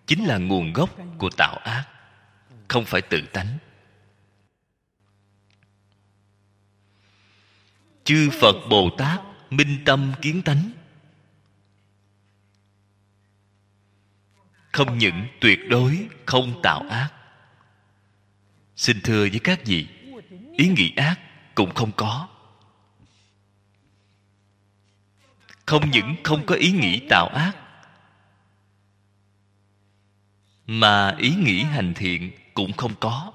chính là nguồn gốc của tạo ác, không phải tự tánh. Chư Phật Bồ Tát minh tâm kiến tánh, không những tuyệt đối không tạo ác. Xin thưa với các vị, ý nghĩ ác cũng không có. Không những không có ý nghĩ tạo ác, mà ý nghĩ hành thiện cũng không có.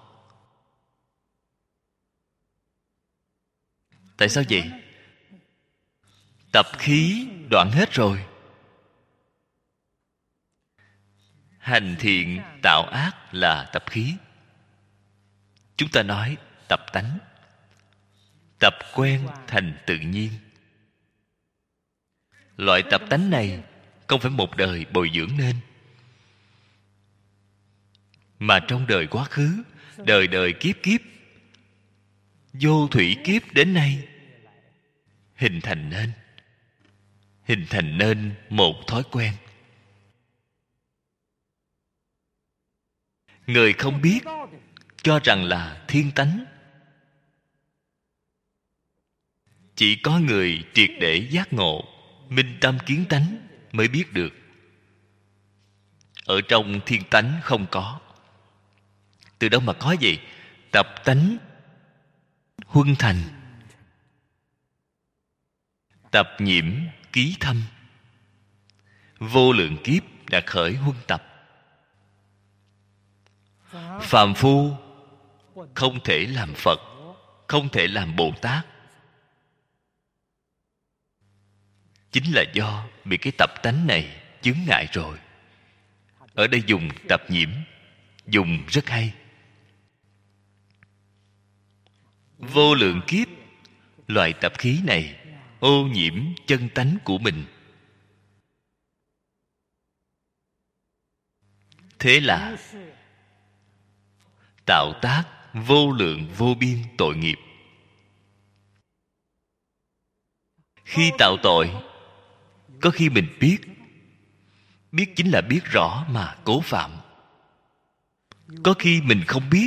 Tại sao vậy? Tập khí đoạn hết rồi. Hành thiện tạo ác là tập khí. Chúng ta nói tập tánh. Tập quen thành tự nhiên. Loại tập tánh này không phải một đời bồi dưỡng nên, mà trong đời quá khứ, đời đời kiếp kiếp, vô thủy kiếp đến nay hình thành nên một thói quen. Người không biết cho rằng là thiên tánh. Chỉ có người triệt để giác ngộ, minh tâm kiến tánh mới biết được. Ở trong thiên tánh không có. Từ đâu mà có gì? Tập tánh huân thành, tập nhiễm ký thâm. Vô lượng kiếp đã khởi huân tập. Phàm phu không thể làm Phật, không thể làm Bồ Tát, chính là do bị cái tập tánh này chướng ngại rồi. Ở đây dùng tập nhiễm, dùng rất hay. Vô lượng kiếp, loại tập khí này ô nhiễm chân tánh của mình. Thế là tạo tác vô lượng vô biên tội nghiệp. Khi tạo tội, có khi mình biết chính là biết rõ mà cố phạm. Có khi mình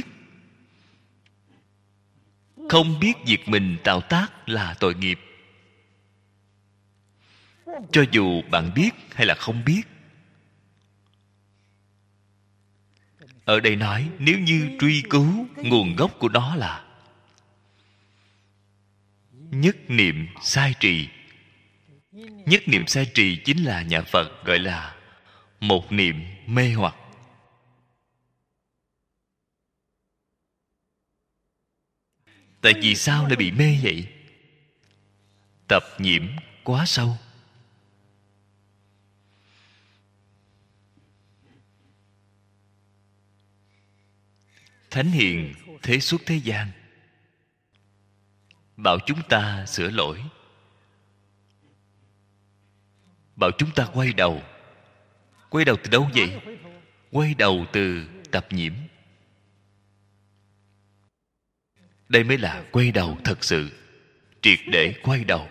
không biết việc mình tạo tác là tội nghiệp. Cho dù bạn biết hay là không biết. Ở đây nói, nếu như truy cứu nguồn gốc của nó là nhất niệm sai trì. Nhất niệm sai trì chính là nhà Phật gọi là một niệm mê hoặc. Tại vì sao lại bị mê vậy? Tập nhiễm quá sâu. Thánh hiền thế xuất thế gian bảo chúng ta sửa lỗi, bảo chúng ta quay đầu. Quay đầu từ đâu vậy? Quay đầu từ tập nhiễm. Đây mới là quay đầu thật sự, triệt để quay đầu.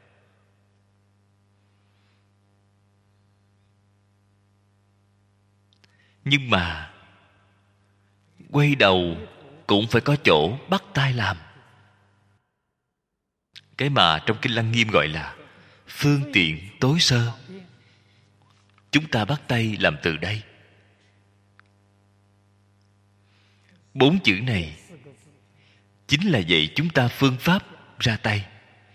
Nhưng mà quay đầu cũng phải có chỗ bắt tay làm. Cái mà trong Kinh Lăng Nghiêm gọi là phương tiện tối sơ. Chúng ta bắt tay làm từ đây. 4 chữ này chính là dạy chúng ta phương pháp ra tay.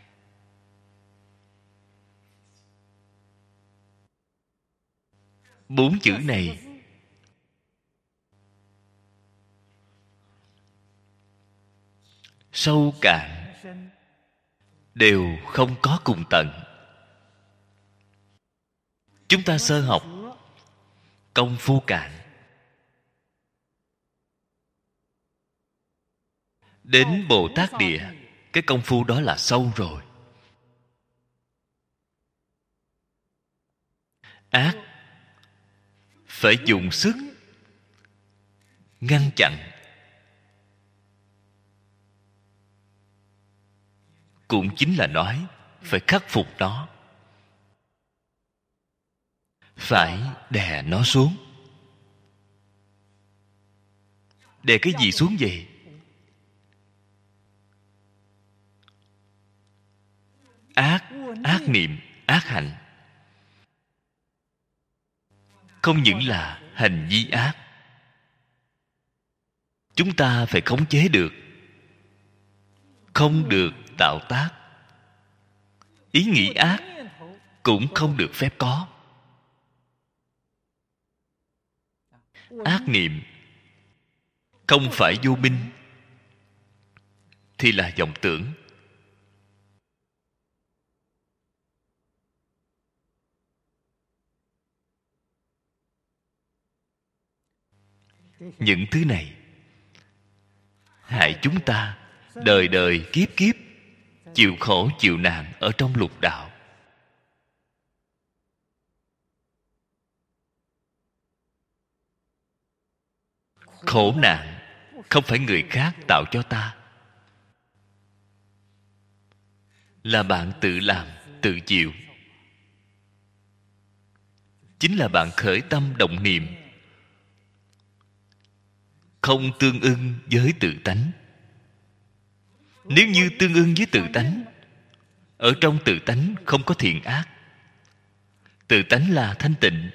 Bốn chữ này sâu cạn đều không có cùng tận. Chúng ta sơ học, công phu cạn. Đến Bồ Tát Địa, cái công phu đó là sâu rồi. Ác phải dùng sức ngăn chặn, cũng chính là nói phải khắc phục nó, phải đè nó xuống. Đè cái gì xuống vậy? Ác niệm, ác hành. Không những là hành vi ác, chúng ta phải khống chế được. Không được tạo tác. Ý nghĩ ác cũng không được phép có. Ác niệm không phải vô minh thì là vọng tưởng. Những thứ này hại chúng ta đời đời kiếp kiếp chịu khổ chịu nạn ở trong lục đạo. Khổ nạn không phải người khác tạo cho ta, là bạn tự làm tự chịu. Chính là bạn khởi tâm động niệm không tương ưng với tự tánh. Nếu như tương ưng với tự tánh, ở trong tự tánh không có thiện ác, tự tánh là thanh tịnh.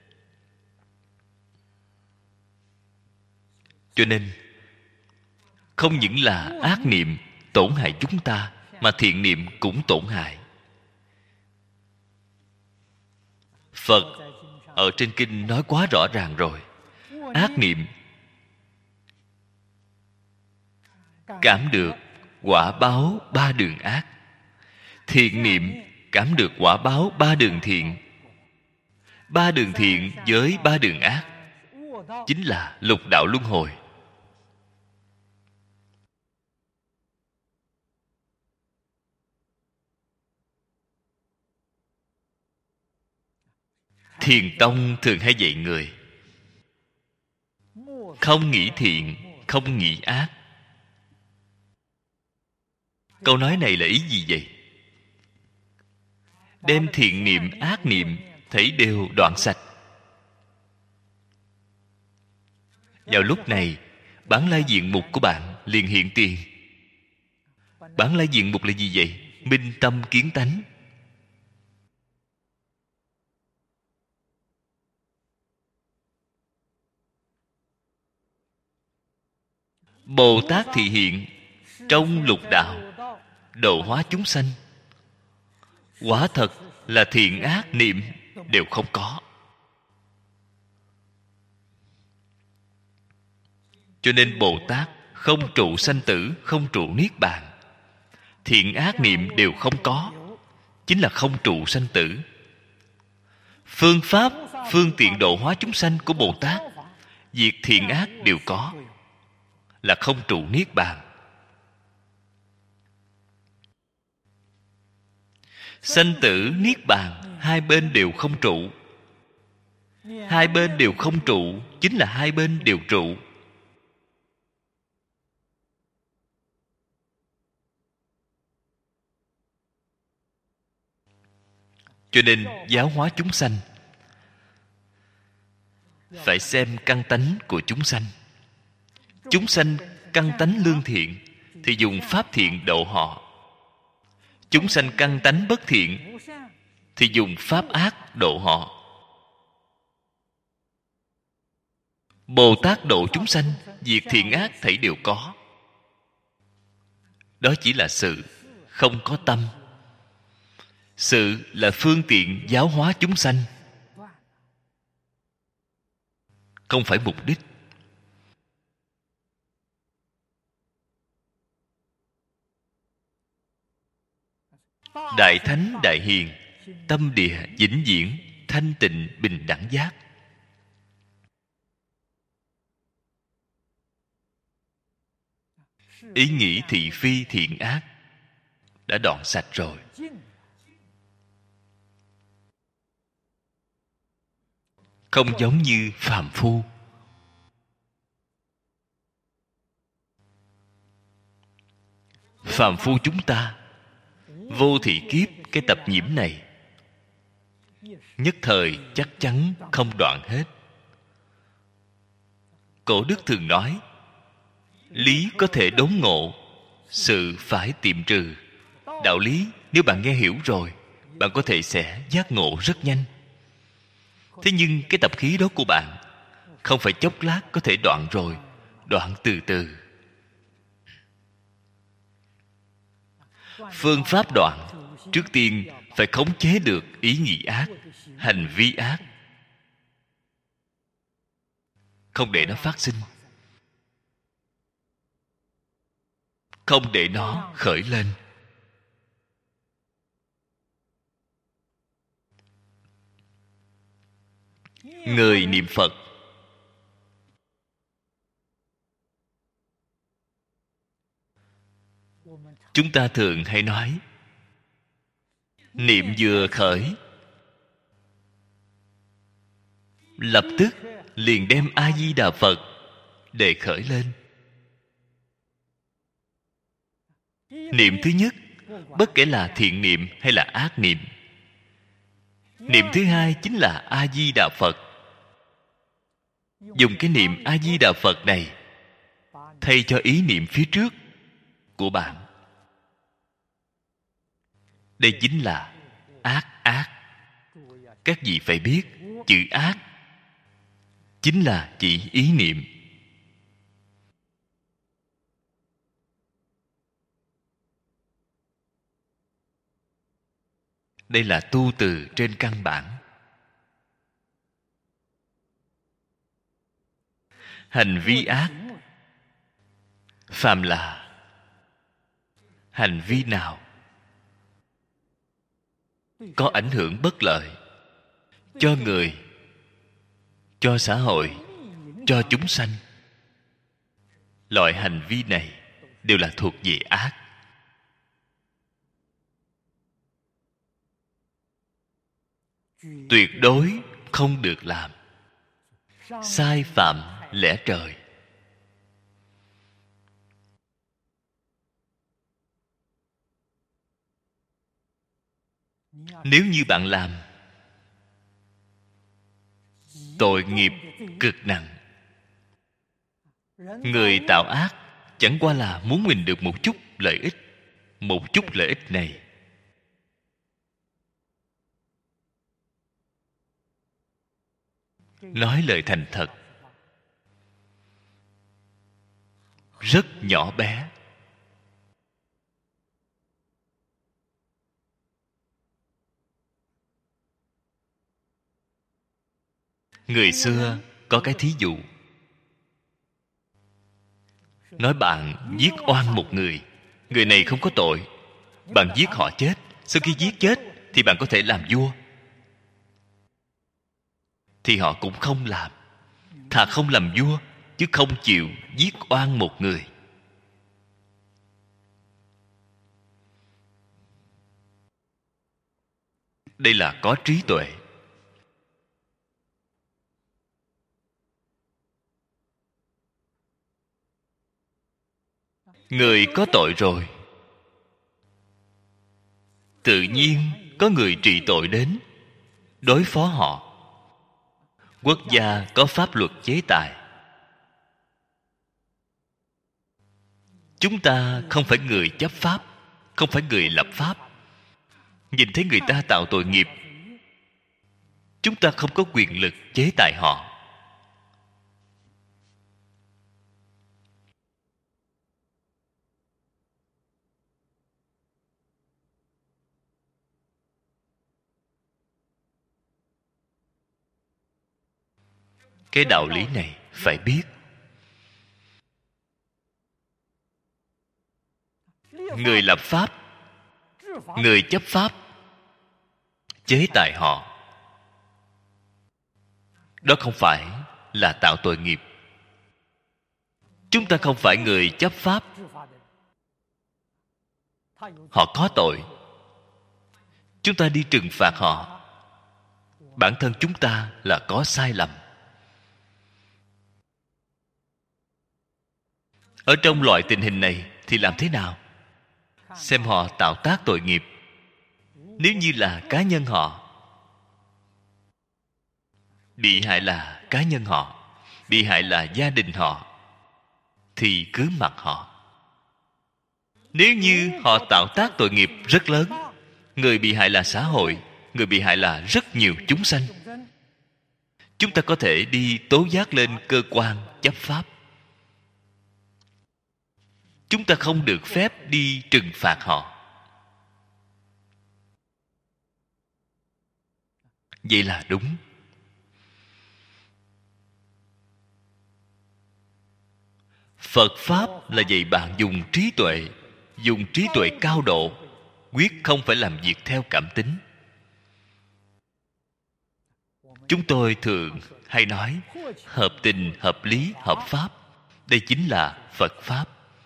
Cho nên không những là ác niệm tổn hại chúng ta, mà thiện niệm cũng tổn hại. Phật ở trên kinh nói quá rõ ràng rồi. Ác niệm cảm được quả báo ba đường ác, thiện niệm cảm được quả báo ba đường thiện. Ba đường thiện với ba đường ác chính là lục đạo luân hồi. Thiền tông thường hay dạy người không nghĩ thiện, không nghĩ ác. Câu nói này là ý gì vậy? Đem thiện niệm, ác niệm thấy đều đoạn sạch. Vào lúc này, bản lai diện mục của bạn liền hiện tiền. Bản lai diện mục là gì vậy? Minh tâm kiến tánh. Bồ Tát thị hiện trong lục đạo, độ hóa chúng sanh. Quả thật là thiện ác niệm đều không có. Cho nên Bồ Tát không trụ sanh tử, không trụ niết bàn. Thiện ác niệm đều không có, chính là không trụ sanh tử. Phương pháp, phương tiện độ hóa chúng sanh của Bồ Tát, việc thiện ác đều có, là không trụ niết bàn. Sanh tử niết bàn hai bên đều không trụ. Hai bên đều không trụ chính là hai bên đều trụ. Cho nên giáo hóa chúng sanh phải xem căn tánh của chúng sanh. Chúng sanh căn tánh lương thiện thì dùng pháp thiện độ họ. Chúng sanh căn tánh bất thiện thì dùng pháp ác độ họ. Bồ Tát độ chúng sanh, việc thiện ác thảy đều có. Đó chỉ là sự, không có tâm. Sự là phương tiện giáo hóa chúng sanh, không phải mục đích. Đại thánh đại hiền, tâm địa vĩnh viễn thanh tịnh bình đẳng giác. Ý nghĩ thị phi thiện ác đã đoạn sạch rồi. Không giống như phàm phu. Phàm phu chúng ta vô thị kiếp cái tập nhiễm này nhất thời chắc chắn không đoạn hết. Cổ đức thường nói lý có thể đốn ngộ, sự phải tiệm trừ. Đạo lý nếu bạn nghe hiểu rồi, bạn có thể sẽ giác ngộ rất nhanh. Thế nhưng cái tập khí đó của bạn không phải chốc lát có thể đoạn rồi, đoạn từ từ. Phương pháp đoạn, trước tiên phải khống chế được ý nghĩ ác, hành vi ác, không để nó phát sinh, không để nó khởi lên. Người niệm Phật, chúng ta thường hay nói, niệm vừa khởi, lập tức liền đem A Di Đà Phật để khởi lên. Niệm thứ nhất, bất kể là thiện niệm hay là ác niệm. Niệm thứ hai chính là A Di Đà Phật. Dùng cái niệm A Di Đà Phật này thay cho ý niệm phía trước của bạn. Đây chính là ác ác. Các vị phải biết, chữ ác chính là chỉ ý niệm. Đây là tu từ trên căn bản. Hành vi ác, phàm là hành vi nào có ảnh hưởng bất lợi cho người, cho xã hội, cho chúng sanh, loại hành vi này đều là thuộc về ác. Tuyệt đối không được làm. Sai phạm lẽ trời. Nếu như bạn làm, tội nghiệp cực nặng. Người tạo ác chẳng qua là muốn mình được một chút lợi ích. Một chút lợi ích này nói lời thành thật, rất nhỏ bé. Người xưa có cái thí dụ, nói bạn giết oan một người, người này không có tội, bạn giết họ chết. Sau khi giết chết thì bạn có thể làm vua, thì họ cũng không làm. Thà không làm vua chứ không chịu giết oan một người. Đây là có trí tuệ. Người có tội rồi, tự nhiên có người trị tội đến đối phó họ. Quốc gia có pháp luật chế tài. Chúng ta không phải người chấp pháp, không phải người lập pháp. Nhìn thấy người ta tạo tội nghiệp, chúng ta không có quyền lực chế tài họ. Cái đạo lý này phải biết. Người lập pháp, người chấp pháp, chế tài họ, đó không phải là tạo tội nghiệp. Chúng ta không phải người chấp pháp, họ có tội, chúng ta đi trừng phạt họ, bản thân chúng ta là có sai lầm. Ở trong loại tình hình này thì làm thế nào? Xem họ tạo tác tội nghiệp. Nếu như là cá nhân họ, bị hại là cá nhân họ, bị hại là gia đình họ, thì cứ mặc họ. Nếu như họ tạo tác tội nghiệp rất lớn, người bị hại là xã hội, người bị hại là rất nhiều chúng sanh, chúng ta có thể đi tố giác lên cơ quan chấp pháp. Chúng ta không được phép đi trừng phạt họ. Vậy là đúng. Phật Pháp là dạy bạn dùng trí tuệ, dùng trí tuệ cao độ, quyết không phải làm việc theo cảm tính. Chúng tôi thường hay nói hợp tình, hợp lý, hợp pháp. Đây chính là Phật Pháp.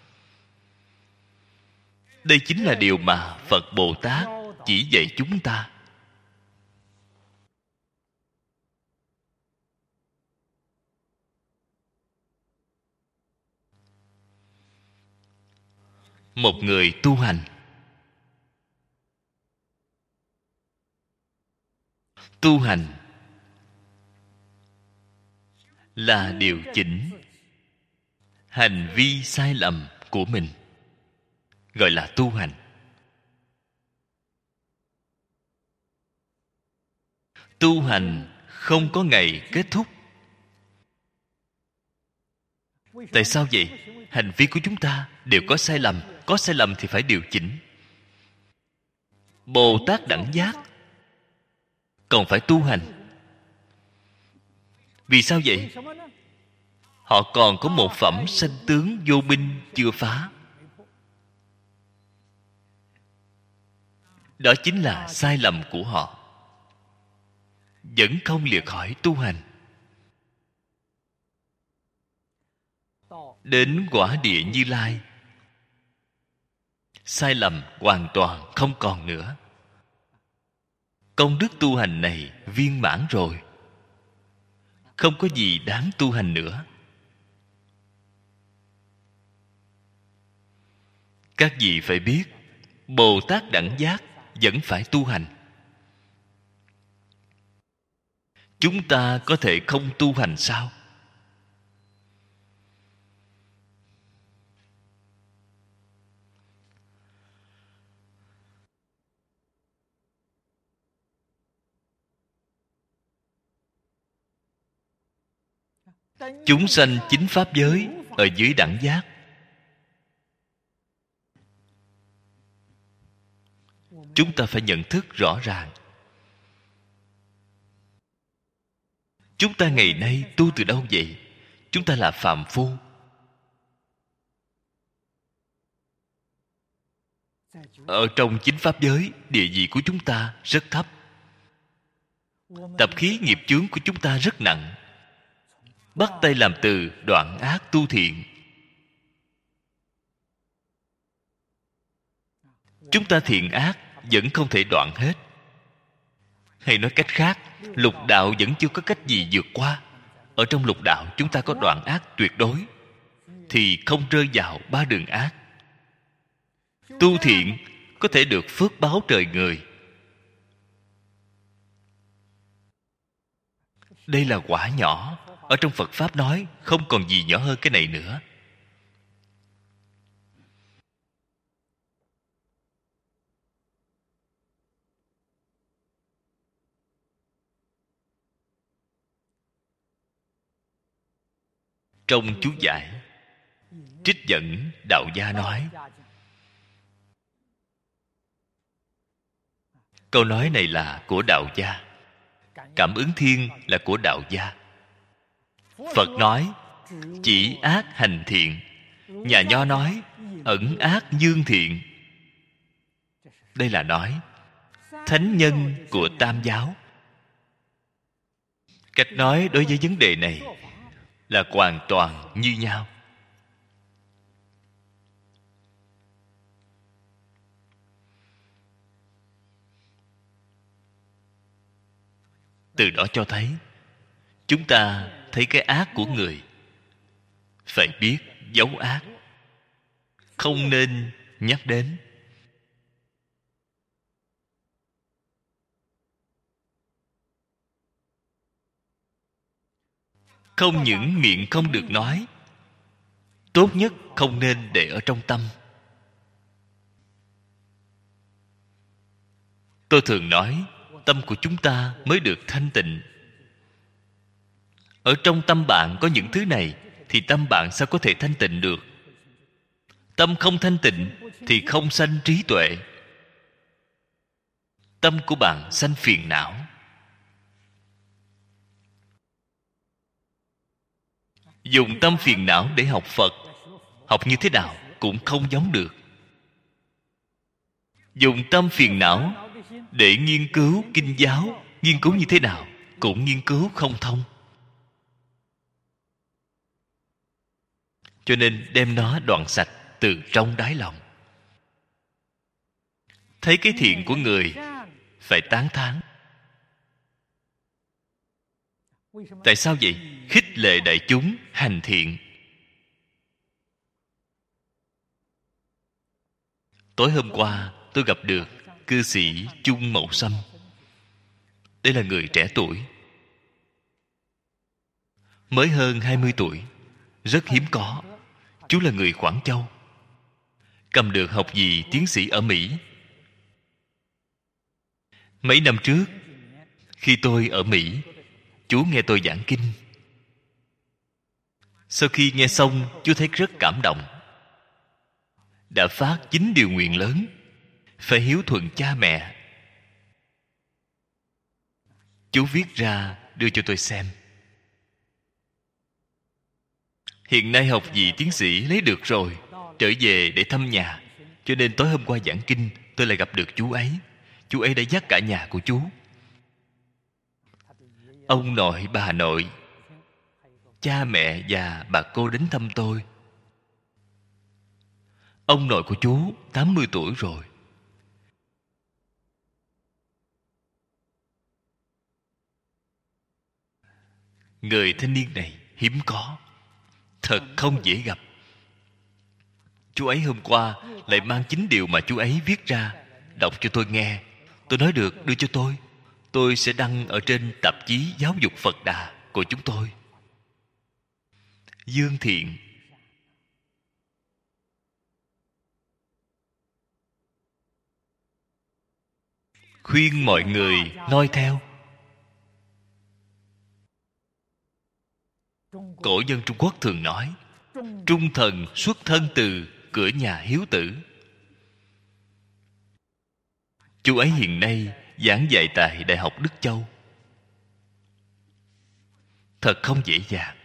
Đây chính là điều mà Phật Bồ Tát chỉ dạy chúng ta. Một người tu hành, tu hành là điều chỉnh hành vi sai lầm của mình, gọi là tu hành. Tu hành không có ngày kết thúc. Tại sao vậy? Hành vi của chúng ta đều có sai lầm. Có sai lầm thì phải điều chỉnh. Bồ Tát đẳng giác còn phải tu hành. Vì sao vậy? Họ còn có một phẩm sanh tướng vô minh chưa phá. Đó chính là sai lầm của họ, vẫn không lìa khỏi tu hành. Đến quả địa Như Lai, sai lầm hoàn toàn không còn nữa. Công đức tu hành này viên mãn rồi, không có gì đáng tu hành nữa. Các vị phải biết, Bồ Tát đẳng giác vẫn phải tu hành. Chúng ta có thể không tu hành sao? Chúng sanh chính pháp giới ở dưới đẳng giác. Chúng ta phải nhận thức rõ ràng. Chúng ta ngày nay tu từ đâu vậy? Chúng ta là phàm phu. Ở trong chính pháp giới, địa vị của chúng ta rất thấp. Tập khí nghiệp chướng của chúng ta rất nặng. Bắt tay làm từ đoạn ác tu thiện. Chúng ta thiện ác vẫn không thể đoạn hết. Hay nói cách khác, lục đạo vẫn chưa có cách gì vượt qua. Ở trong lục đạo chúng ta có đoạn ác tuyệt đối, thì không rơi vào ba đường ác. Tu thiện có thể được phước báo trời người. Đây là quả nhỏ. Ở trong Phật Pháp nói không còn gì nhỏ hơn cái này nữa. Trong chú giải trích dẫn đạo gia nói, câu nói này là của đạo gia, cảm ứng thiên là của đạo gia. Phật nói chỉ ác hành thiện, nhà Nho nói ẩn ác dương thiện. Đây là nói thánh nhân của Tam giáo. Cách nói đối với vấn đề này là hoàn toàn như nhau. Từ đó cho thấy chúng ta thấy cái ác của người, phải biết giấu ác, không nên nhắc đến. Không những miệng không được nói, tốt nhất không nên để ở trong tâm. Tôi thường nói, tâm của chúng ta mới được thanh tịnh. Ở trong tâm bạn có những thứ này thì tâm bạn sao có thể thanh tịnh được? Tâm không thanh tịnh thì không sanh trí tuệ. Tâm của bạn sanh phiền não. Dùng tâm phiền não để học Phật, học như thế nào cũng không giống được. Dùng tâm phiền não để nghiên cứu kinh giáo, nghiên cứu như thế nào cũng nghiên cứu không thông. Cho nên đem nó đoạn sạch từ trong đáy lòng. Thấy cái thiện của người phải tán thán. Tại sao vậy? Khích lệ đại chúng hành thiện. Tối hôm qua tôi gặp được cư sĩ Chung Mậu Sâm. Đây là người trẻ tuổi, mới hơn 20 tuổi, rất hiếm có. Chú là người Quảng Châu, cầm được học vị tiến sĩ ở Mỹ. Mấy năm trước, khi tôi ở Mỹ, chú nghe tôi giảng kinh. Sau khi nghe xong, chú thấy rất cảm động. Đã phát 9 điều nguyện lớn, phải hiếu thuận cha mẹ. Chú viết ra đưa cho tôi xem. Hiện nay học vị tiến sĩ lấy được rồi, trở về để thăm nhà. Cho nên tối hôm qua giảng kinh, tôi lại gặp được chú ấy. Chú ấy đã dắt cả nhà của chú, ông nội, bà nội, cha mẹ và bà cô đến thăm tôi. Ông nội của chú 80 tuổi rồi. Người thanh niên này hiếm có, thật không dễ gặp. Chú ấy hôm qua lại mang 9 điều mà chú ấy viết ra, đọc cho tôi nghe. Tôi nói được, đưa cho tôi. Tôi sẽ đăng ở trên tạp chí Giáo dục Phật Đà của chúng tôi. Dương thiện. Khuyên mọi người noi theo. Cổ nhân Trung Quốc thường nói, trung thần xuất thân từ cửa nhà hiếu tử. Chú ấy hiện nay giảng dạy tại Đại học Đức Châu. Thật không dễ dàng.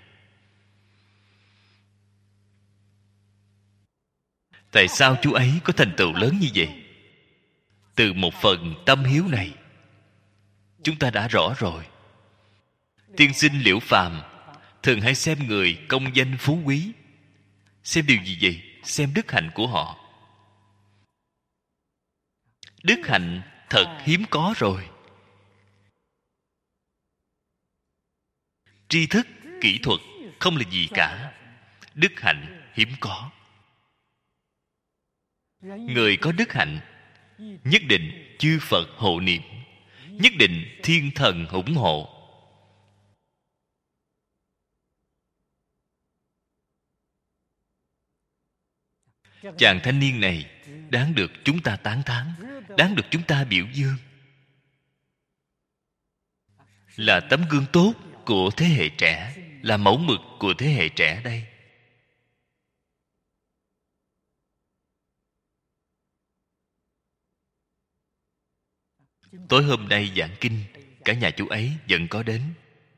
Tại sao chú ấy có thành tựu lớn như vậy? Từ một phần tâm hiếu này, chúng ta đã rõ rồi. Tiên sinh Liễu Phàm thường hay xem người công danh phú quý. Xem điều gì vậy? Xem đức hạnh của họ. Đức hạnh thật hiếm có rồi. Tri thức, kỹ thuật không là gì cả. Đức hạnh hiếm có. Người có đức hạnh nhất định chư Phật hộ niệm, nhất định thiên thần ủng hộ. Chàng thanh niên này đáng được chúng ta tán thán, đáng được chúng ta biểu dương, là tấm gương tốt của thế hệ trẻ, là mẫu mực của thế hệ trẻ đây. Tối hôm nay giảng kinh, cả nhà chú ấy vẫn có đến.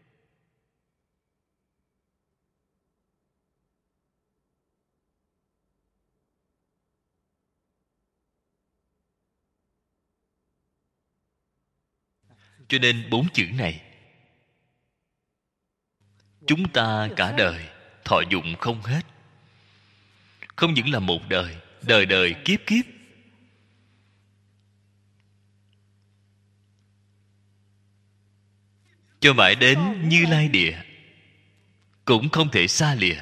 Cho nên 4 chữ này chúng ta cả đời thọ dụng không hết. Không những là một đời, đời đời kiếp kiếp. Cho mãi đến Như Lai Địa cũng không thể xa lìa.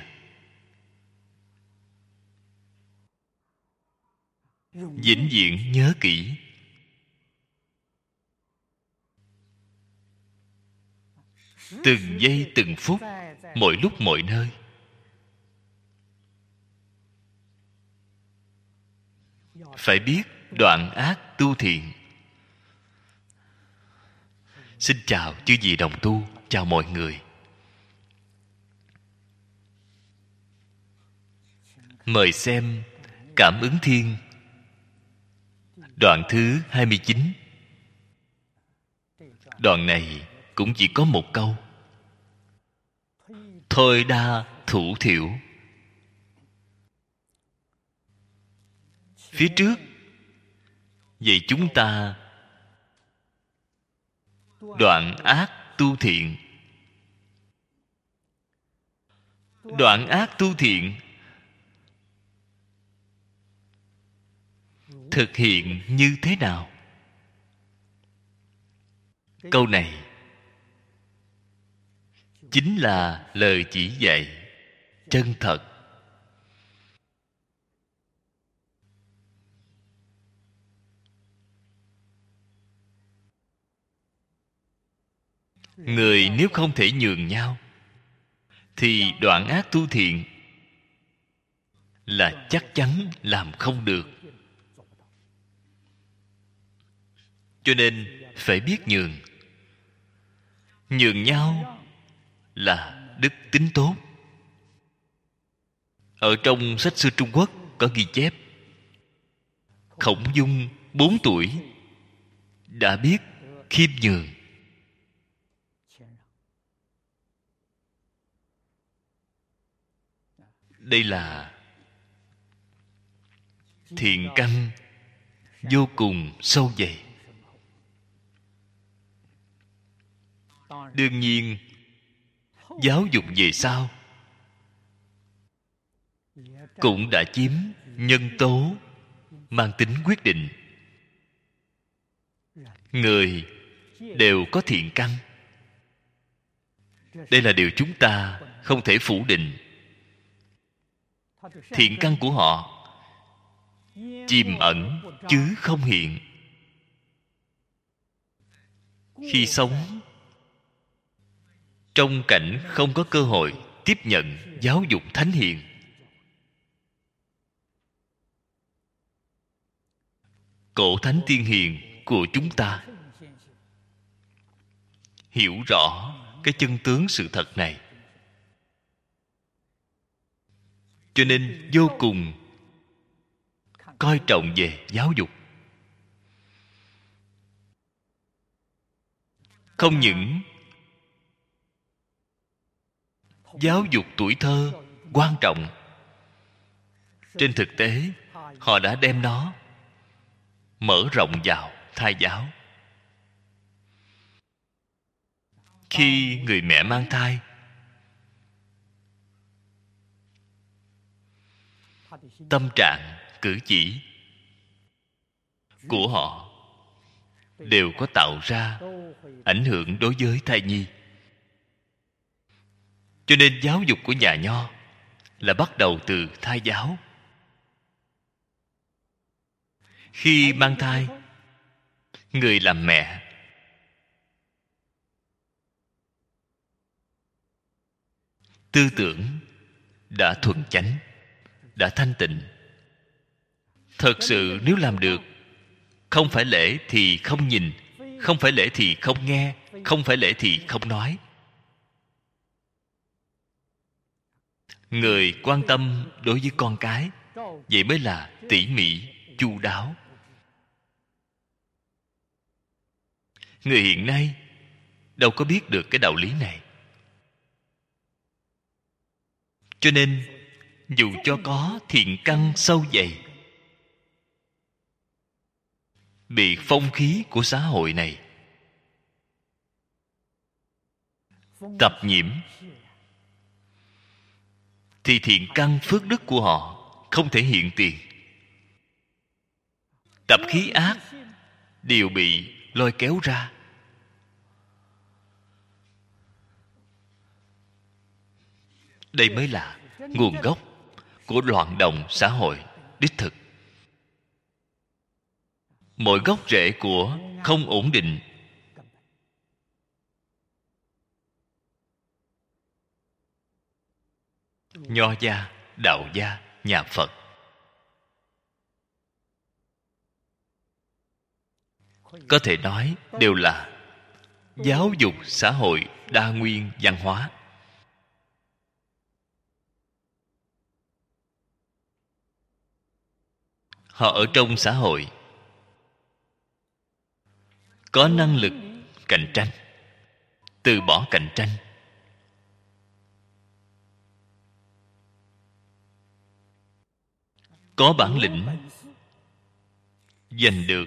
Vĩnh viễn nhớ kỹ. Từng giây từng phút, mọi lúc mọi nơi. phải biết đoạn ác tu thiện. Xin chào chư vị đồng tu, chào mọi người. Mời xem Cảm ứng thiên, đoạn thứ 29. Đoạn này cũng chỉ có một câu: thôi đa thủ thiểu. Phía trước vậy chúng ta đoạn ác tu thiện. Đoạn ác tu thiện thực hiện như thế nào? Câu này chính là lời chỉ dạy chân thật. Người nếu không thể nhường nhau thì đoạn ác tu thiện là chắc chắn làm không được. Cho nên phải biết nhường. Nhường nhau là đức tính tốt. Ở trong sách xưa Trung Quốc có ghi chép, Khổng Dung 4 tuổi đã biết khiêm nhường. Đây là thiện căn vô cùng sâu dày. Đương nhiên, giáo dục về sau cũng đã chiếm nhân tố mang tính quyết định. Người đều có thiện căn. Đây là điều chúng ta không thể phủ định. Thiện căn của họ chìm ẩn chứ không hiện. Khi sống trong cảnh không có cơ hội tiếp nhận giáo dục thánh hiền, cổ thánh tiên hiền của chúng ta hiểu rõ cái chân tướng sự thật này, cho nên vô cùng coi trọng về giáo dục. Không những giáo dục tuổi thơ quan trọng, trên thực tế họ đã đem nó mở rộng vào thai giáo. Khi người mẹ mang thai, tâm trạng, cử chỉ của họ đều có tạo ra ảnh hưởng đối với thai nhi. Cho nên giáo dục của nhà Nho là bắt đầu từ thai giáo. Khi mang thai, người làm mẹ tư tưởng đã thuần chánh, đã thanh tịnh. Thật sự nếu làm được, không phải lễ thì không nhìn, không phải lễ thì không nghe, không phải lễ thì không nói. Người quan tâm đối với con cái, vậy mới là tỉ mỉ, chu đáo. Người hiện nay đâu có biết được cái đạo lý này. Cho nên dù cho có thiện căn sâu dày, bị phong khí của xã hội này tập nhiễm, thì thiện căn phước đức của họ không thể hiện tiền. Tập khí ác đều bị lôi kéo ra. Đây mới là nguồn gốc của loạn động xã hội đích thực. Mọi gốc rễ của không ổn định Nho gia, đạo gia, nhà Phật có thể nói đều là giáo dục xã hội đa nguyên văn hóa. Họ ở trong xã hội có năng lực cạnh tranh, từ bỏ cạnh tranh, có bản lĩnh, giành được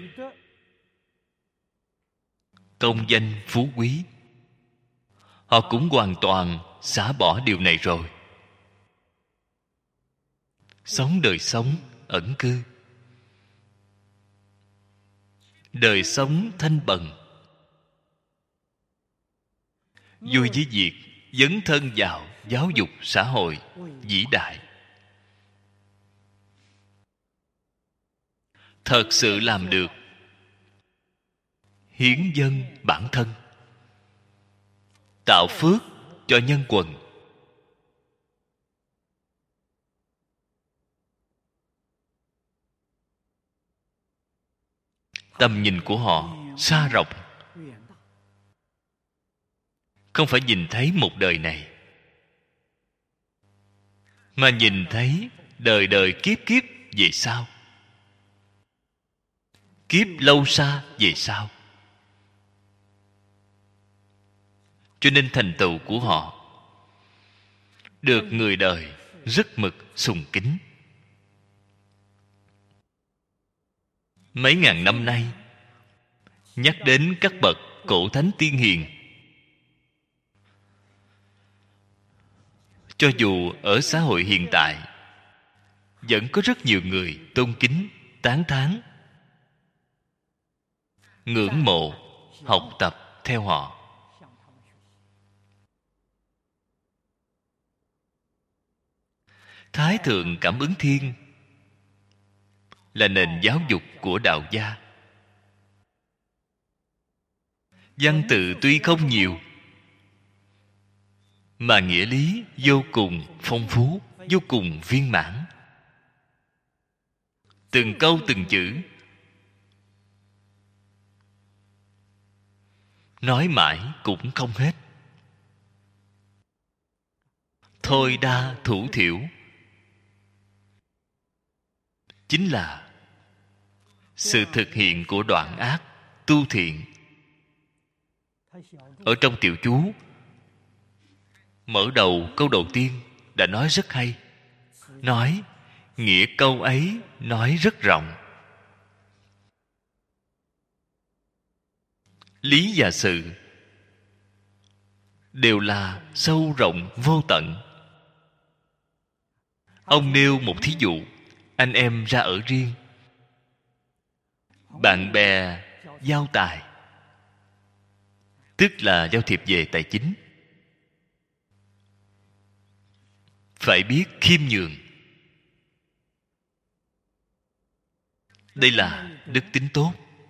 công danh phú quý. Họ cũng hoàn toàn xả bỏ điều này rồi, sống đời sống ẩn cư, đời sống thanh bần, vui với việc dấn thân vào giáo dục xã hội vĩ đại. Thật sự làm được hiến dâng bản thân, tạo phước cho nhân quần. Tầm nhìn của họ xa rộng, không phải nhìn thấy một đời này, mà nhìn thấy đời đời kiếp kiếp về sau, kiếp lâu xa về sau. Cho nên thành tựu của họ được người đời rất mực sùng kính. Mấy ngàn năm nay, nhắc đến các bậc cổ thánh tiên hiền, cho dù ở xã hội hiện tại vẫn có rất nhiều người tôn kính, tán thán, ngưỡng mộ, học tập theo họ. Thái thượng cảm ứng thiên là nền giáo dục của đạo gia. Văn tự tuy không nhiều, mà nghĩa lý vô cùng phong phú, vô cùng viên mãn. Từng câu từng chữ nói mãi cũng không hết. Thôi đa thủ thiểu chính là sự thực hiện của đoạn ác tu thiện. Ở trong tiểu chú mở đầu câu đầu tiên đã nói rất hay, nói nghĩa câu ấy nói rất rộng. Lý và sự đều là sâu rộng vô tận. Ông nêu một thí dụ, anh em ra ở riêng, bạn bè giao tài, tức là giao thiệp về tài chính. Phải biết khiêm nhường. Đây là đức tính tốt.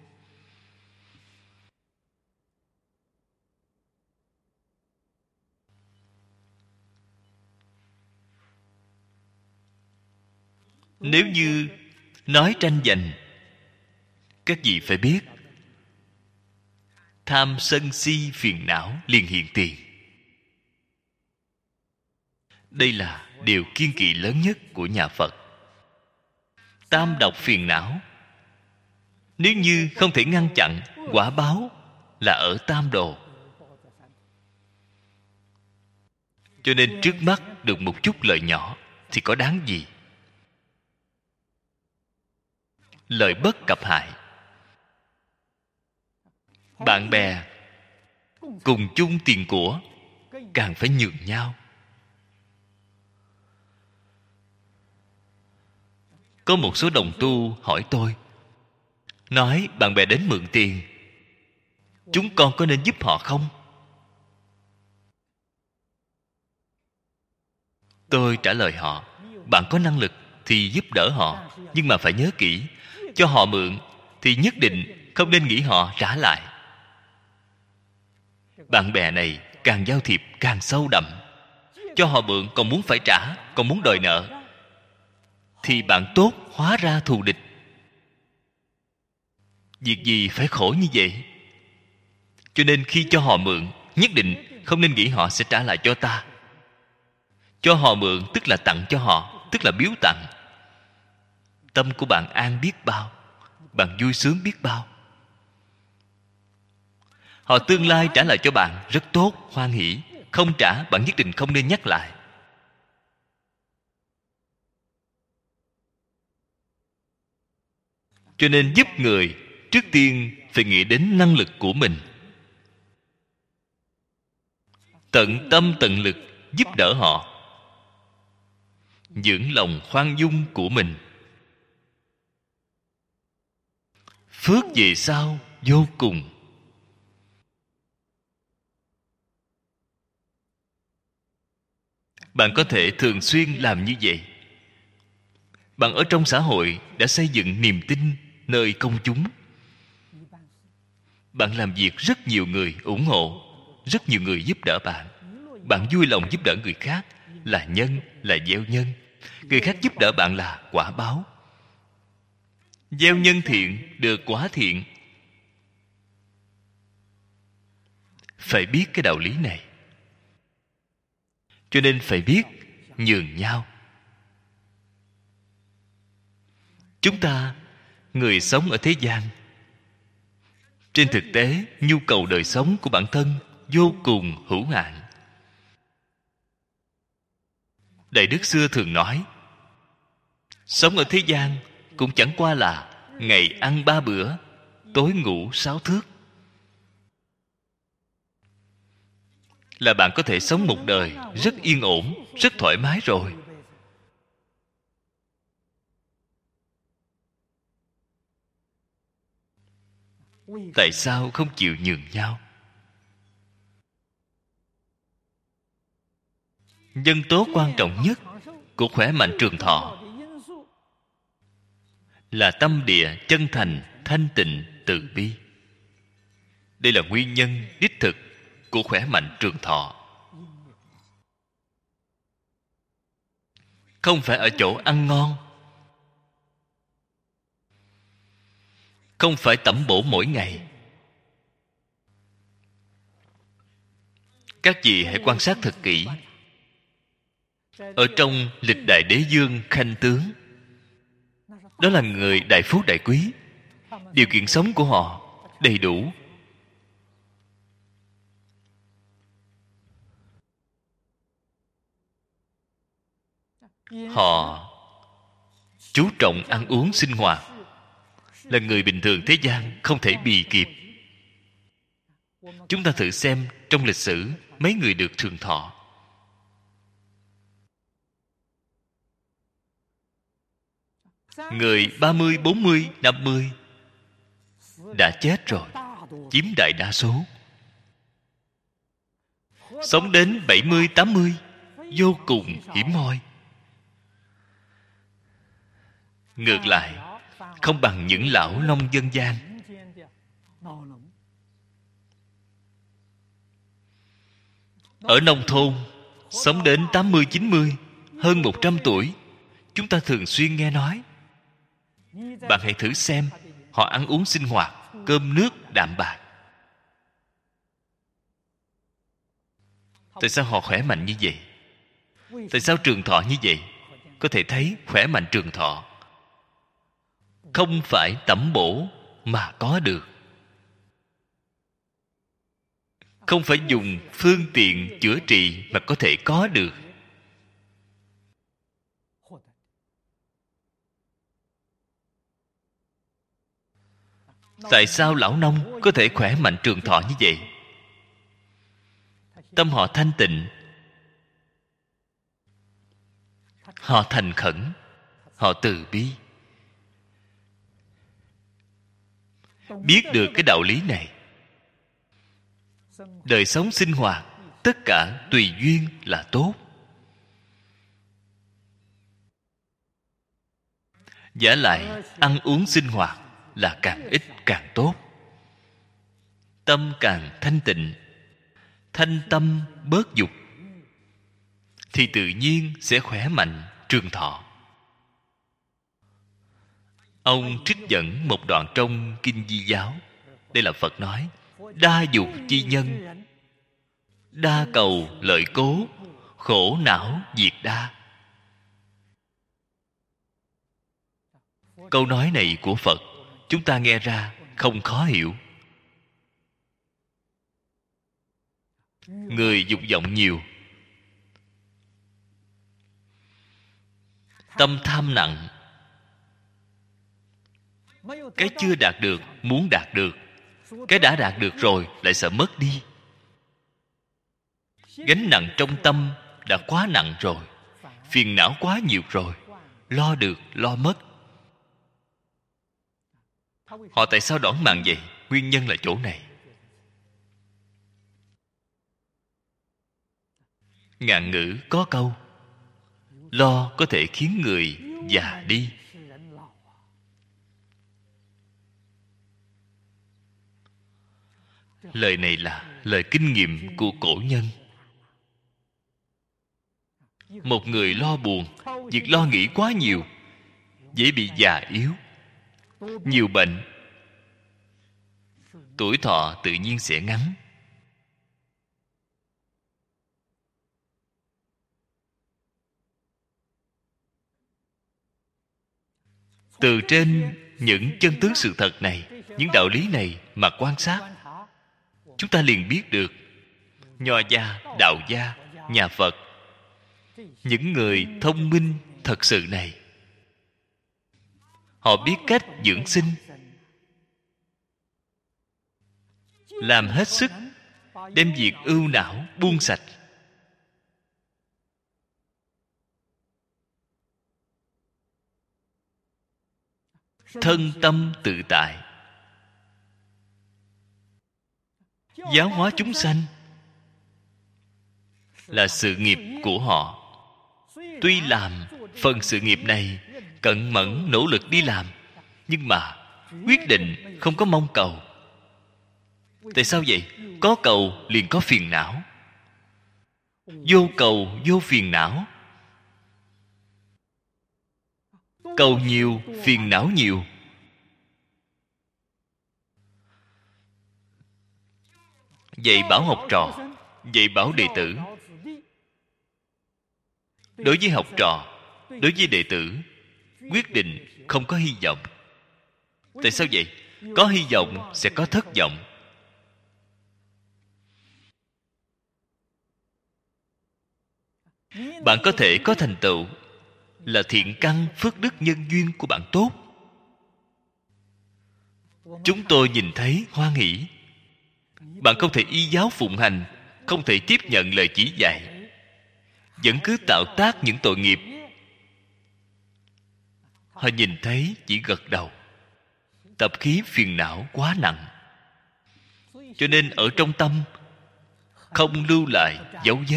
Nếu như nói tranh giành, các vị phải biết tham sân si phiền não liền hiện tiền. Đây là điều kiêng kỵ lớn nhất của nhà Phật. Tam độc phiền não, nếu như không thể ngăn chặn, quả báo là ở tam đồ. Cho nên trước mắt được một chút lợi nhỏ thì có đáng gì? Lợi bất cập hại. Bạn bè cùng chung tiền của, càng phải nhường nhau. Có một số đồng tu hỏi tôi, nói bạn bè đến mượn tiền, chúng con có nên giúp họ không? Tôi trả lời họ, bạn có năng lực thì giúp đỡ họ, nhưng mà phải nhớ kỹ, cho họ mượn thì nhất định không nên nghĩ họ trả lại. Bạn bè này càng giao thiệp càng sâu đậm, cho họ mượn còn muốn phải trả, còn muốn đòi nợ, thì bạn tốt hóa ra thù địch. Việc gì phải khổ như vậy? Cho nên khi cho họ mượn, nhất định không nên nghĩ họ sẽ trả lại cho ta. Cho họ mượn tức là tặng cho họ, tức là biếu tặng. Tâm của bạn an biết bao, bạn vui sướng biết bao. Họ tương lai trả lại cho bạn rất tốt, hoan hỷ. Không trả, bạn nhất định không nên nhắc lại. Cho nên giúp người, trước tiên phải nghĩ đến năng lực của mình. Tận tâm tận lực giúp đỡ họ, dưỡng lòng khoan dung của mình. Phước về sau vô cùng. Bạn có thể thường xuyên làm như vậy. Bạn ở trong xã hội đã xây dựng niềm tin nơi công chúng. Bạn làm việc rất nhiều người ủng hộ, rất nhiều người giúp đỡ bạn. Bạn vui lòng giúp đỡ người khác, là nhân, là gieo nhân. Người khác giúp đỡ bạn là quả báo. Gieo nhân thiện, được quả thiện. Phải biết cái đạo lý này. Cho nên phải biết nhường nhau. Chúng ta, người sống ở thế gian, trên thực tế, nhu cầu đời sống của bản thân vô cùng hữu hạn. Đại Đức xưa thường nói, sống ở thế gian cũng chẳng qua là ngày ăn 3 bữa, tối ngủ 6 thước. Là bạn có thể sống một đời rất yên ổn, rất thoải mái rồi. Tại sao không chịu nhường nhau? Nhân tố quan trọng nhất của khỏe mạnh trường thọ là tâm địa chân thành, thanh tịnh, từ bi. Đây là nguyên nhân đích thực của khỏe mạnh trường thọ. Không phải ở chỗ ăn ngon, không phải tẩm bổ mỗi ngày. Các vị hãy quan sát thật kỹ. Ở trong lịch đại đế dương khanh tướng, đó là người đại phú đại quý. Điều kiện sống của họ đầy đủ. Họ chú trọng ăn uống sinh hoạt, là người bình thường thế gian không thể bì kịp. Chúng ta thử xem trong lịch sử mấy người được trường thọ. Người 30, 40, 50 đã chết rồi, chiếm đại đa số. Sống đến 70, 80 vô cùng hiếm hoi. Ngược lại, không bằng những lão nông dân gian. Ở nông thôn, sống đến 80, 90, hơn 100 tuổi, chúng ta thường xuyên nghe nói. Bạn hãy thử xem, họ ăn uống sinh hoạt, cơm nước đạm bạc. Tại sao họ khỏe mạnh như vậy? Tại sao trường thọ như vậy? Có thể thấy khỏe mạnh trường thọ không phải tẩm bổ mà có được. Không phải dùng phương tiện chữa trị mà có thể có được. Tại sao lão nông có thể khỏe mạnh trường thọ như vậy? Tâm họ thanh tịnh, họ thành khẩn, họ từ bi. Biết được cái đạo lý này, đời sống sinh hoạt tất cả tùy duyên là tốt. Vả lại ăn uống sinh hoạt là càng ít càng tốt. Tâm càng thanh tịnh, thanh tâm bớt dục, thì tự nhiên sẽ khỏe mạnh trường thọ. Ông trích dẫn một đoạn trong Kinh Di Giáo. Đây là Phật nói: đa dục chi nhân, đa cầu lợi cố, khổ não diệt đa. Câu nói này của Phật chúng ta nghe ra không khó hiểu. Người dục vọng nhiều, tâm tham nặng, cái chưa đạt được muốn đạt được, cái đã đạt được rồi lại sợ mất đi. Gánh nặng trong tâm đã quá nặng rồi, phiền não quá nhiều rồi, lo được lo mất. Họ tại sao đoản mạng vậy? Nguyên nhân là chỗ này. Ngạn ngữ có câu: lo có thể khiến người già đi. Lời này là lời kinh nghiệm của cổ nhân. Một người lo buồn, việc lo nghĩ quá nhiều, dễ bị già yếu, nhiều bệnh, tuổi thọ tự nhiên sẽ ngắn. Từ trên những chân tướng sự thật này, những đạo lý này mà quan sát, chúng ta liền biết được Nho gia, Đạo gia, nhà Phật, những người thông minh thật sự này, họ biết cách dưỡng sinh, làm hết sức đem việc ưu não buông sạch. Thân tâm tự tại, giáo hóa chúng sanh là sự nghiệp của họ. Tuy làm phần sự nghiệp này cẩn mẫn nỗ lực đi làm, nhưng mà quyết định không có mong cầu. Tại sao vậy? Có cầu liền có phiền não, vô cầu vô phiền não. Cầu nhiều, phiền não nhiều. Dạy bảo học trò, dạy bảo đệ tử. Đối với học trò, đối với đệ tử, quyết định không có hy vọng. Tại sao vậy? Có hy vọng sẽ có thất vọng. Bạn có thể có thành tựu là thiện căn phước đức nhân duyên của bạn tốt. Chúng tôi nhìn thấy hoan hỷ. Bạn không thể y giáo phụng hành, không thể tiếp nhận lời chỉ dạy, vẫn cứ tạo tác những tội nghiệp. Họ nhìn thấy chỉ gật đầu. Tập khí phiền não quá nặng, cho nên ở trong tâm không lưu lại dấu vết.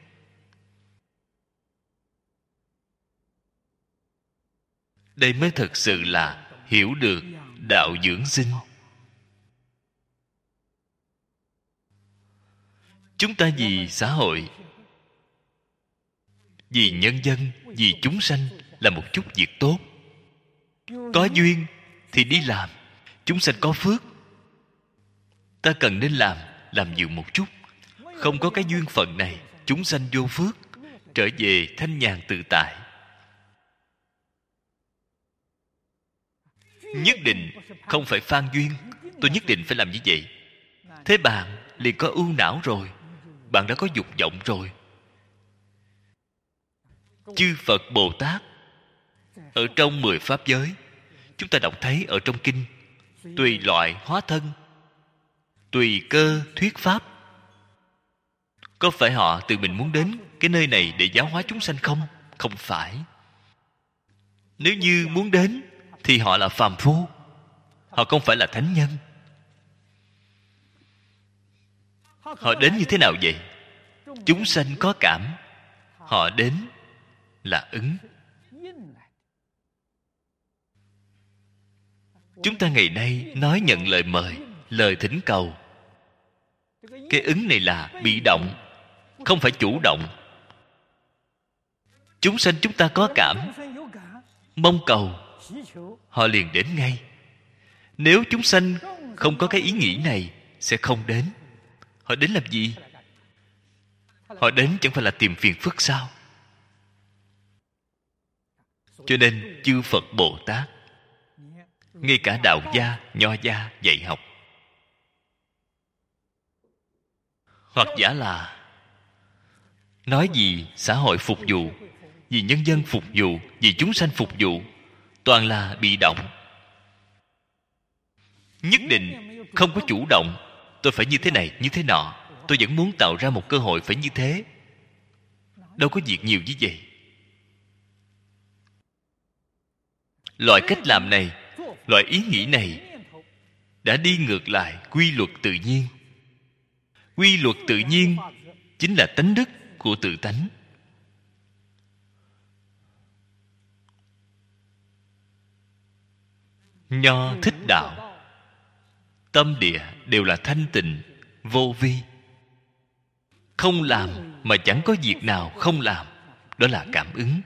Đây mới thực sự là hiểu được đạo dưỡng sinh. Chúng ta vì xã hội, vì nhân dân, vì chúng sanh là một chút việc tốt. Có duyên thì đi làm, chúng sanh có phước. Ta cần nên làm nhiều một chút. Không có cái duyên phận này, chúng sanh vô phước, trở về thanh nhàn tự tại. Nhất định không phải phan duyên, tôi nhất định phải làm như vậy. Thế bạn liền có ưu não rồi, bạn đã có dục vọng rồi. Chư Phật Bồ Tát ở trong 10 pháp giới, chúng ta đọc thấy ở trong kinh, tùy loại hóa thân, tùy cơ thuyết pháp. Có phải họ tự mình muốn đến cái nơi này để giáo hóa chúng sanh không? Không phải. Nếu như muốn đến thì họ là phàm phu, họ không phải là thánh nhân. Họ đến như thế nào vậy? Chúng sanh có cảm, họ đến là ứng. Chúng ta ngày nay nói nhận lời mời, lời thỉnh cầu. Cái ứng này là bị động, không phải chủ động. Chúng sanh chúng ta có cảm, mong cầu họ liền đến ngay. Nếu chúng sanh không có cái ý nghĩ này, sẽ không đến. Họ đến làm gì? Họ đến chẳng phải là tìm phiền phức sao? Cho nên chư Phật Bồ Tát, ngay cả đạo gia, nho gia dạy học, hoặc giả là nói gì xã hội phục vụ, vì nhân dân phục vụ, vì chúng sanh phục vụ, toàn là bị động. Nhất định không có chủ động. Tôi phải như thế này, như thế nọ. Tôi vẫn muốn tạo ra một cơ hội phải như thế. Đâu có việc nhiều như vậy. Loại cách làm này, loại ý nghĩ này đã đi ngược lại quy luật tự nhiên. Quy luật tự nhiên chính là tánh đức của tự tánh. Nho thích đạo, tâm địa đều là thanh tịnh, vô vi. Không làm mà chẳng có việc nào không làm. Đó là cảm ứng.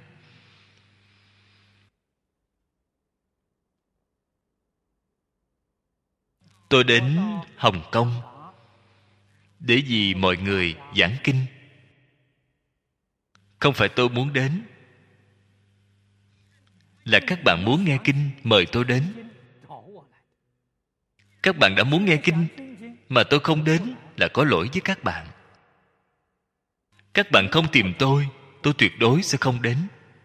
Tôi đến Hồng Kông để vì mọi người giảng kinh. Không phải tôi muốn đến, là các bạn muốn nghe kinh mời tôi đến. Các bạn đã muốn nghe kinh mà tôi không đến là có lỗi với các bạn. Các bạn không tìm tôi tuyệt đối sẽ không đến.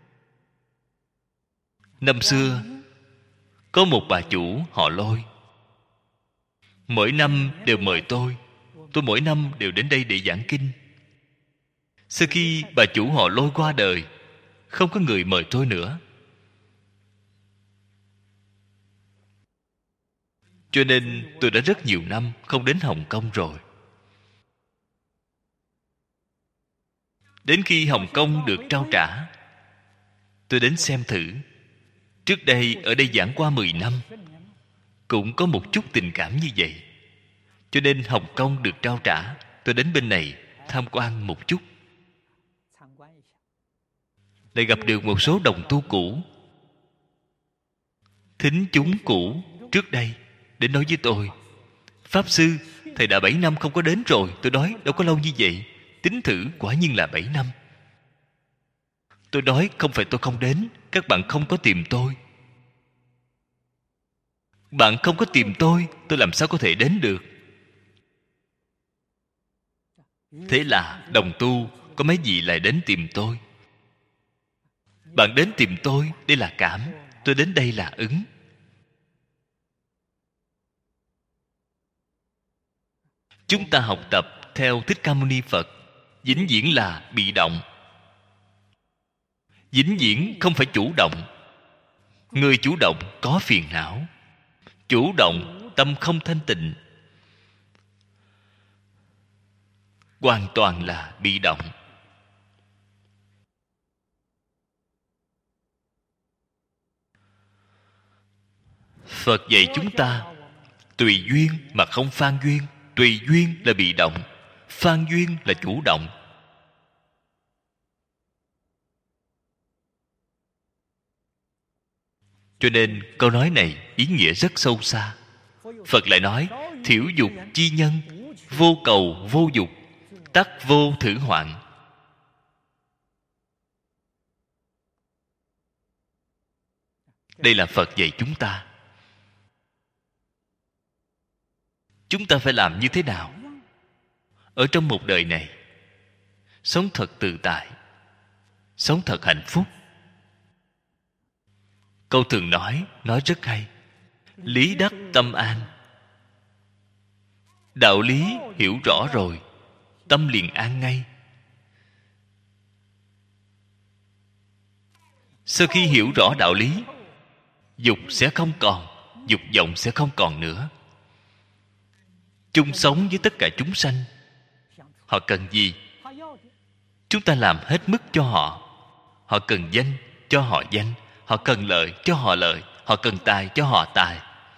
Năm xưa có một bà chủ họ Lôi, mỗi năm đều mời tôi mỗi năm đều đến đây để giảng kinh. Sau khi bà chủ họ Lôi qua đời, không có người mời tôi nữa. Cho nên tôi đã rất nhiều năm không đến Hồng Kông rồi. Đến khi Hồng Kông được trao trả, tôi đến xem thử. Trước đây ở đây giảng qua 10 năm, cũng có một chút tình cảm như vậy. Cho nên Hồng Kông được trao trả, tôi đến bên này tham quan một chút. Lại gặp được một số đồng tu cũ, thính chúng cũ trước đây đến nói với tôi: Pháp Sư, thầy đã 7 năm không có đến rồi. Tôi nói đâu có lâu như vậy. Tính thử quả nhiên là 7 năm. Tôi nói không phải tôi không đến, các bạn không có tìm tôi. Bạn không có tìm tôi làm sao có thể đến được? Thế là đồng tu có mấy vị lại đến tìm tôi. Bạn đến tìm tôi, đây là cảm. Tôi đến đây là ứng. Chúng ta học tập theo Thích Ca Mâu Ni Phật, vĩnh viễn là bị động. Vĩnh viễn không phải chủ động. Người chủ động có phiền não. Chủ động tâm không thanh tịnh, hoàn toàn là bị động. Phật dạy chúng ta tùy duyên mà không phan duyên. Tùy duyên là bị động, phan duyên là chủ động. Cho nên câu nói này ý nghĩa rất sâu xa. Phật lại nói: thiểu dục chi nhân, vô cầu vô dục, tắc vô thử hoạn. Đây là Phật dạy chúng ta. Chúng ta phải làm như thế nào ở trong một đời này? Sống thật tự tại, sống thật hạnh phúc. Câu thường nói rất hay: lý đắc tâm an. Đạo lý hiểu rõ rồi, tâm liền an ngay. Sau khi hiểu rõ đạo lý, dục sẽ không còn, dục vọng sẽ không còn nữa. Chung sống với tất cả chúng sanh. Họ cần gì, chúng ta làm hết mức cho họ. Họ cần danh, cho họ danh. Họ cần lợi, cho họ lợi. Họ cần tài, cho họ tài.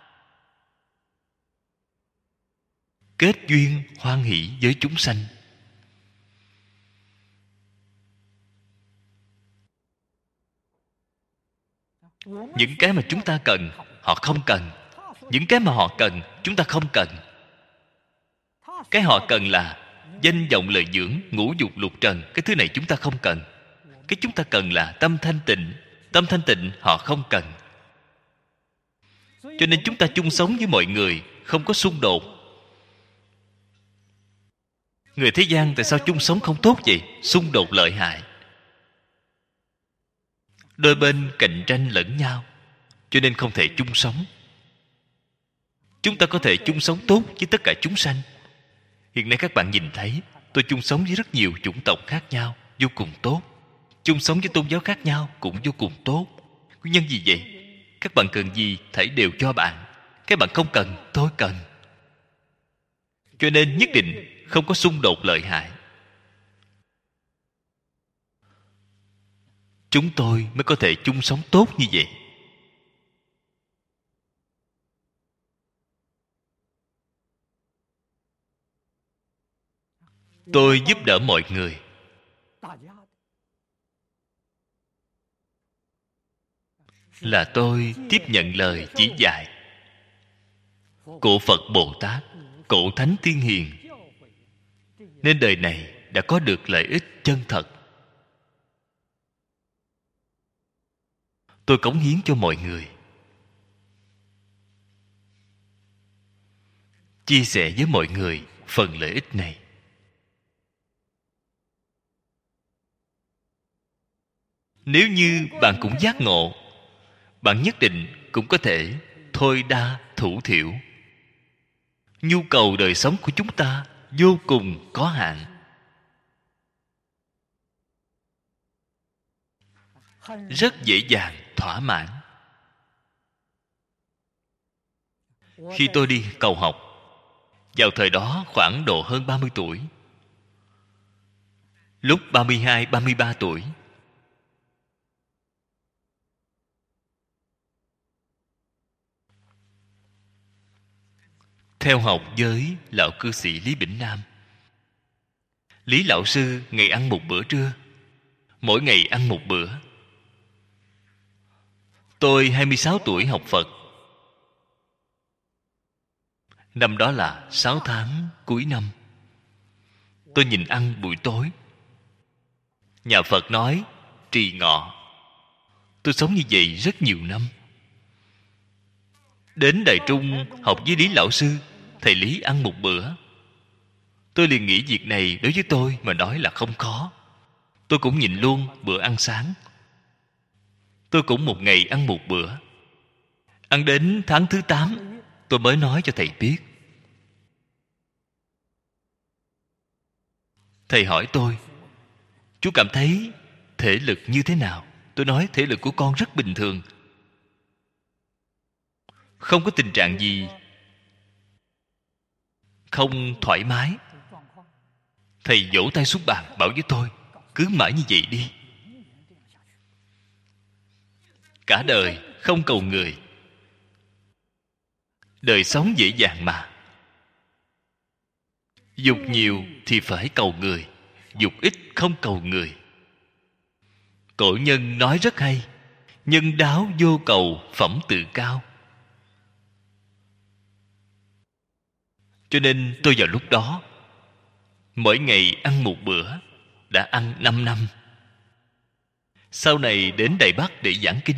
Kết duyên hoan hỷ với chúng sanh. Những cái mà chúng ta cần, họ không cần. Những cái mà họ cần, chúng ta không cần. Cái họ cần là danh vọng lợi dưỡng, ngũ dục lục trần. Cái thứ này chúng ta không cần. Cái chúng ta cần là tâm thanh tịnh. Tâm thanh tịnh họ không cần. Cho nên chúng ta chung sống với mọi người, không có xung đột. Người thế gian tại sao chung sống không tốt vậy? Xung đột lợi hại. Đôi bên cạnh tranh lẫn nhau, cho nên không thể chung sống. Chúng ta có thể chung sống tốt với tất cả chúng sanh. Hiện nay các bạn nhìn thấy, tôi chung sống với rất nhiều chủng tộc khác nhau, vô cùng tốt. Chung sống với tôn giáo khác nhau cũng vô cùng tốt. Nguyên nhân gì vậy? Các bạn cần gì, thảy đều cho bạn. Các bạn không cần, tôi cần. Cho nên nhất định không có xung đột lợi hại. Chúng tôi mới có thể chung sống tốt như vậy. Tôi giúp đỡ mọi người. Là tôi tiếp nhận lời chỉ dạy của Phật Bồ Tát, cổ Thánh Tiên Hiền, nên đời này đã có được lợi ích chân thật. Tôi cống hiến cho mọi người, chia sẻ với mọi người phần lợi ích này. Nếu như bạn cũng giác ngộ, bạn nhất định cũng có thể thôi đa thủ thiểu. Nhu cầu đời sống của chúng ta vô cùng có hạn. Rất dễ dàng thỏa mãn. Khi tôi đi cầu học, vào thời đó khoảng độ hơn 30 tuổi. Lúc 32, 33 tuổi, theo học với lão cư sĩ Lý Bỉnh Nam. Lý lão sư ngày ăn một bữa trưa, mỗi ngày ăn một bữa. Tôi 26 tuổi học Phật. Năm đó là 6 tháng cuối năm. Tôi nhìn ăn buổi tối. Nhà Phật nói trì ngọ. Tôi sống như vậy rất nhiều năm. Đến Đài Trung học với Lý lão sư, thầy Lý ăn một bữa. Tôi liền nghĩ việc này đối với tôi mà nói là không khó. Tôi cũng nhìn luôn bữa ăn sáng. Tôi cũng một ngày ăn một bữa. Ăn đến tháng thứ 8, tôi mới nói cho thầy biết. Thầy hỏi tôi, chú cảm thấy thể lực như thế nào? Tôi nói thể lực của con rất bình thường, không có tình trạng gì không thoải mái. Thầy vỗ tay xuống bàn bảo với tôi, cứ mãi như vậy đi. Cả đời không cầu người. Đời sống dễ dàng mà. Dục nhiều thì phải cầu người, dục ít không cầu người. Cổ nhân nói rất hay, nhân đáo vô cầu, phẩm tự cao. Cho nên tôi vào lúc đó mỗi ngày ăn một bữa, đã ăn 5 năm. Sau này đến Đài Bắc để giảng kinh.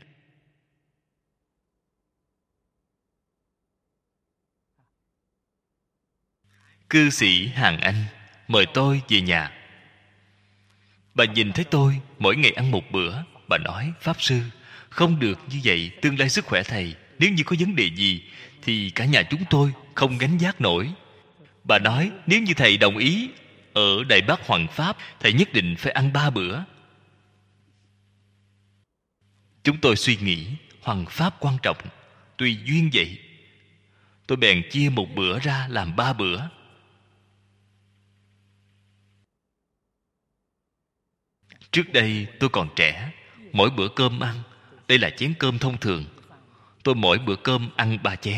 Cư sĩ Hàng Anh mời tôi về nhà. Bà nhìn thấy tôi mỗi ngày ăn một bữa, bà nói, Pháp Sư, không được như vậy, tương lai sức khỏe thầy, nếu như có vấn đề gì thì cả nhà chúng tôi không gánh vác nổi. Bà nói, nếu như thầy đồng ý ở Đài Bắc hoằng pháp, thầy nhất định phải ăn 3 bữa. Chúng tôi suy nghĩ, hoằng pháp quan trọng, tùy duyên vậy. Tôi bèn chia một bữa ra làm 3 bữa. Trước đây tôi còn trẻ, mỗi bữa cơm ăn, đây là chén cơm thông thường, tôi mỗi bữa cơm ăn 3 chén.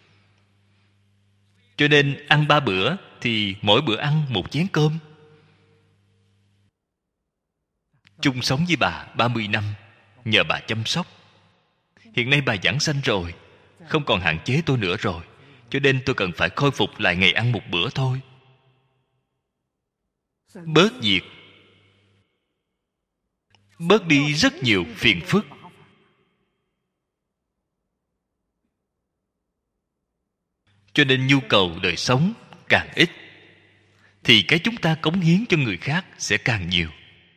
Cho nên ăn 3 bữa thì mỗi bữa ăn 1 chén cơm. Chung sống với bà 30 năm, nhờ bà chăm sóc, Hiện nay bà giảng sanh rồi, không còn hạn chế tôi nữa rồi, cho nên tôi cần phải khôi phục lại ngày ăn một bữa thôi. Bớt việc, bớt đi rất nhiều phiền phức. Cho nên nhu cầu đời sống càng ít, thì cái chúng ta cống hiến cho người khác sẽ càng nhiều.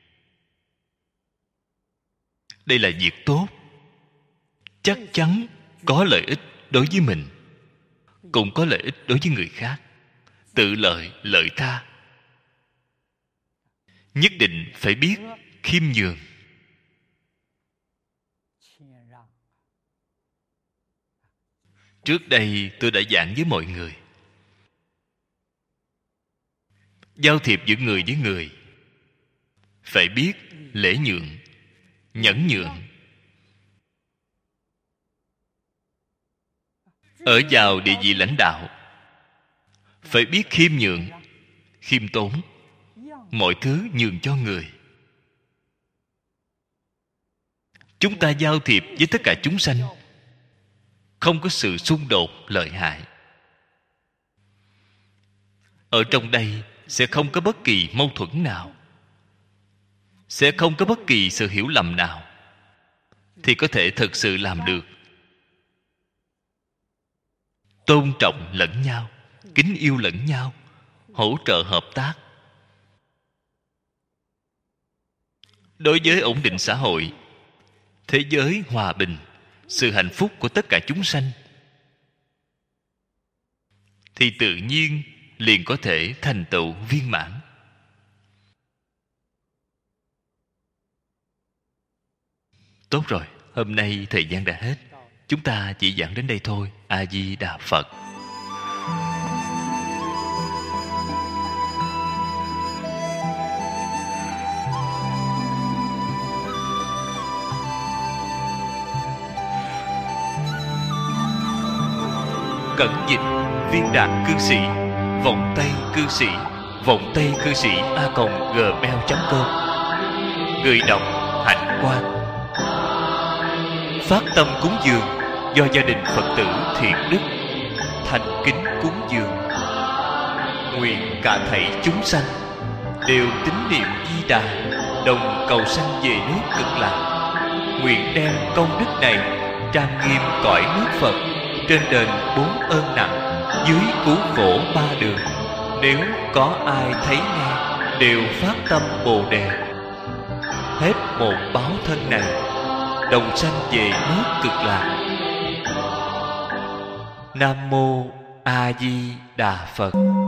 Đây là việc tốt, chắc chắn có lợi ích đối với mình, cũng có lợi ích đối với người khác. Tự lợi, lợi tha. Nhất định phải biết khiêm nhường. Trước đây tôi đã giảng với mọi người, giao thiệp giữa người với người phải biết lễ nhượng, nhẫn nhượng. Ở vào địa vị lãnh đạo phải biết khiêm nhượng, khiêm tốn, mọi thứ nhường cho người. Chúng ta giao thiệp với tất cả chúng sanh không có sự xung đột lợi hại. Ở trong đây sẽ không có bất kỳ mâu thuẫn nào, sẽ không có bất kỳ sự hiểu lầm nào, thì có thể thực sự làm được. Tôn trọng lẫn nhau, kính yêu lẫn nhau, hỗ trợ hợp tác. Đối với ổn định xã hội, thế giới hòa bình, sự hạnh phúc của tất cả chúng sanh, thì tự nhiên liền có thể thành tựu viên mãn. Tốt rồi, hôm nay thời gian đã hết, chúng ta chỉ giảng đến đây thôi. A Di Đà Phật. Cẩn dịch Viên Đạt Cư Sĩ, Vọng Tây Cư Sĩ, Vọng Tây Cư Sĩ @gmail.com. Người đọc Hạnh Quang. Phát tâm cúng dường do gia đình Phật tử Thiện Đức thành kính cúng dường. Nguyện cả thảy chúng sanh đều tín niệm Di Đà, đồng cầu sanh về nước Cực Lạc. Nguyện đem công đức này trang nghiêm cõi nước Phật, trên đền 4 ơn nặng, dưới cứu khổ 3 đường. Nếu có ai thấy nghe đều phát tâm Bồ Đề, hết một báo thân này đồng sanh về nước Cực Lạc. Nam mô A Di Đà Phật.